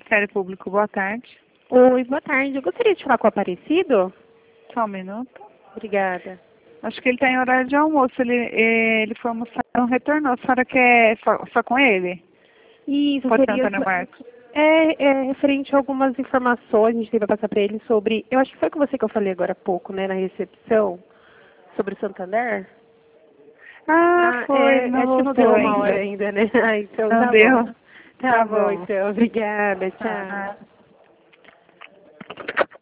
Ministério Público, boa tarde. Oi, boa tarde. Eu gostaria de falar com o Aparecido. Só um minuto. Obrigada. Acho que ele está em horário de almoço. Ele foi almoçar e não retornou. A senhora quer só com ele? Isso Pode ser seria Antônio Marcos. referente a algumas informações que a gente teve para passar para ele sobre... Eu acho que foi com você que eu falei agora há pouco, né, na recepção, sobre o Santander. Foi. Não Acho que não voltou deu uma ainda. hora ainda, né? Então Não tá deu? bom. Tá bom, então. Obrigada. Tchau. Ah.